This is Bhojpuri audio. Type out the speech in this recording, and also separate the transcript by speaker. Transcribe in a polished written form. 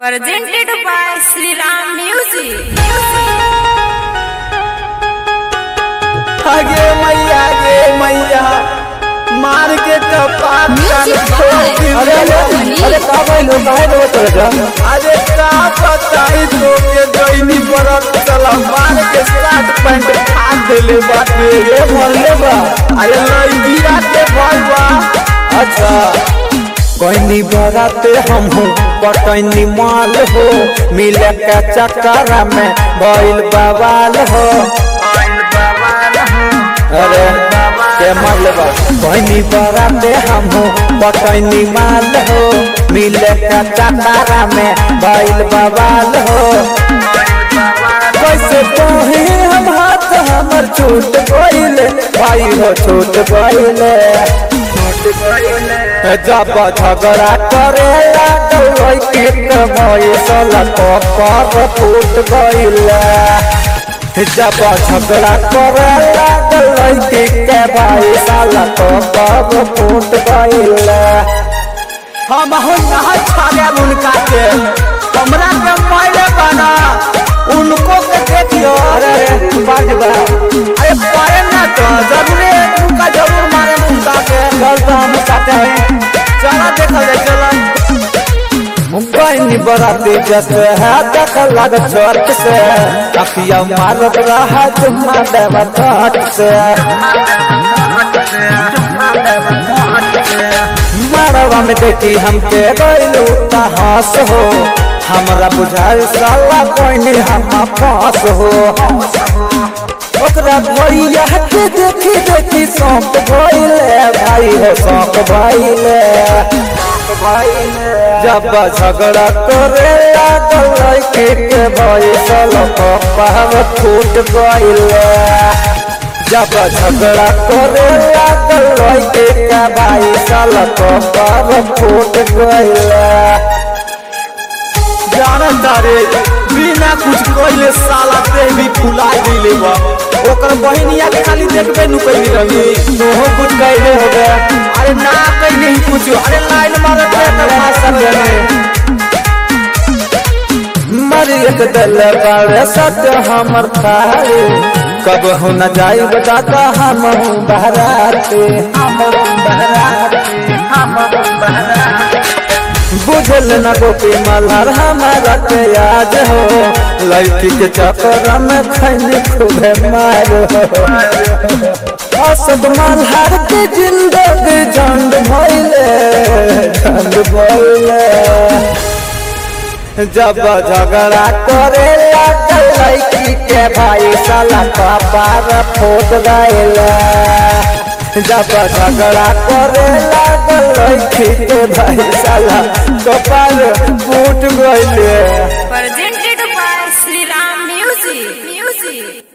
Speaker 1: Presented by Sri Ram Music.
Speaker 2: आगे मैया मार के कपाट
Speaker 3: अरे का भाई लोग काहे रोत रहे
Speaker 2: अरे का बताई तो के दैनी परत चला मार के शर्ट पैंट फाड़ देले बाटे
Speaker 3: ये मोहल्ले बा
Speaker 2: अरे लइबिया के भाई बा
Speaker 3: अच्छा कोई बराते हम हो पटनी माल हो मिले के चक्कर में भइल बवाल हो अरे के माल बा कोई बराते हम हो पटनी माल हो मिले के चक्कर में भइल बवाल हो कैसे कहे हम हाथ हमर छूट गइले भाई हो छूट गइले जब झगड़ा करे लागल के कमैसल कपर फूट गइल जब झगड़ा करे लागल के भाई साल कपर फूट गइल
Speaker 2: हम हो ना छाले उनका के हमरा के मारे बना उनको के देखियो
Speaker 3: अरे बात बा
Speaker 2: अरे पाए ना तो जरूर उनका जरूर मारे उनका के
Speaker 3: कल तो हम साथे हैं
Speaker 2: चला देखा जाए चला
Speaker 3: मुंबई बराती जैसे है देख लग चोट से अखिया मारत रहा जुम्मा देवा ठाट से मारवा में देखी हमके गइलू तहास हो हमरा बुझाई साला कोई हम पास हो ओकरा भैया के देखी देखी सौंप भइले भाई हो सौंप भइले जब झगड़ा करे लागल के भइसल कपार फूट गइले जब झगड़ा करे लागल के भइसल कपार फूट गइले
Speaker 2: जानता रे बिना कुछ कइले साला पे भी फुला दिले बा ओकर बहिनिया के खाली देखबे नु कइली रही
Speaker 3: तोहो कुछ कइले हो गया
Speaker 2: अरे ना कइले ही कुछ अरे लाइन मारे
Speaker 3: मरियत दल बारे सत्य हमर थारे कब हो न जाई बताता हम बहराते बुझल न गोपी मल्हार हमारा के याद हो लड़की के चक्कर में खैनी खूबे मार हो असद मल्हार के जिंदगी झंड भइले जब झगड़ा करे लागल लड़की के भाई साला कपार फूट गइल जब झगड़ा करे लागल लड़की के भाई साला कपार फूट गइल
Speaker 1: Presented by Sri Ram Music.